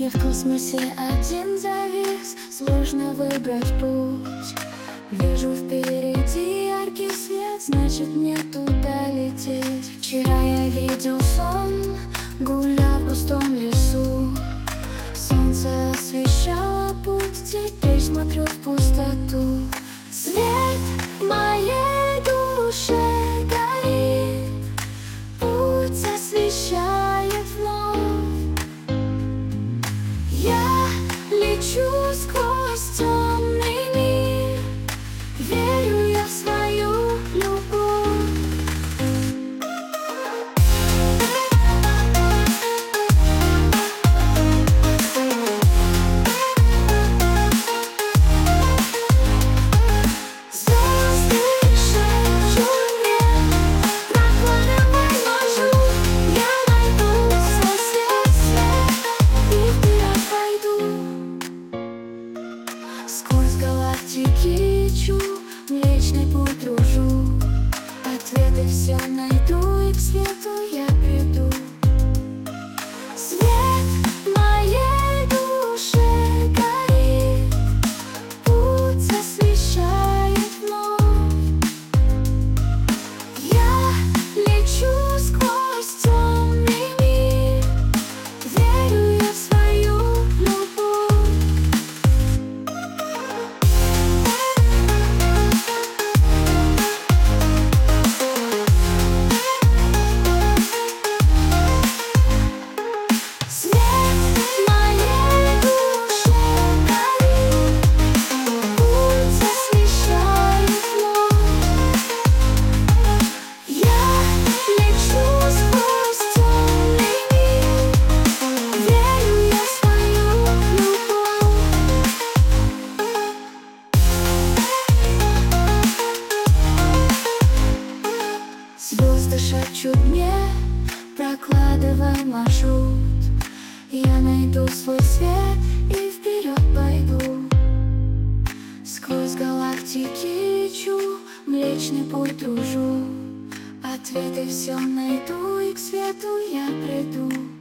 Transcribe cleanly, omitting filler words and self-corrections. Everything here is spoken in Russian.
Я в космосе один завис, сложно выбрать путь. Вижу впереди яркий свет, значит мне туда лететь. Вчера я видел сон, гулял в пустом лесу. Солнце освещало путь, теперь смотрю в пустоту. Свет в моей душе горит, путь освещает вновь. Я лечу сквозь темный мир, верю я в свою любовь. Звезды шепчут мне, прокладывай маршрут. Я найду свой свет и вперед пойду. Сквозь галактики ищу, Млечный Путь дружу. Ответы все найду, и к свету я приду. Свет в моей душе горит, путь освещает вновь. Я лечу сквозь темный мир, верю я в свою любовь. Свет в моей душе горит, путь освещает вновь. Я лечу сквозь темный мир, верю я в свою любовь. Звезды шепчут мне, прокладывай маршрут. Я найду свой свет и вперед пойду. Сквозь галактики ищу, Млечный Путь дружу. Ответы все найду, и к свету я приду.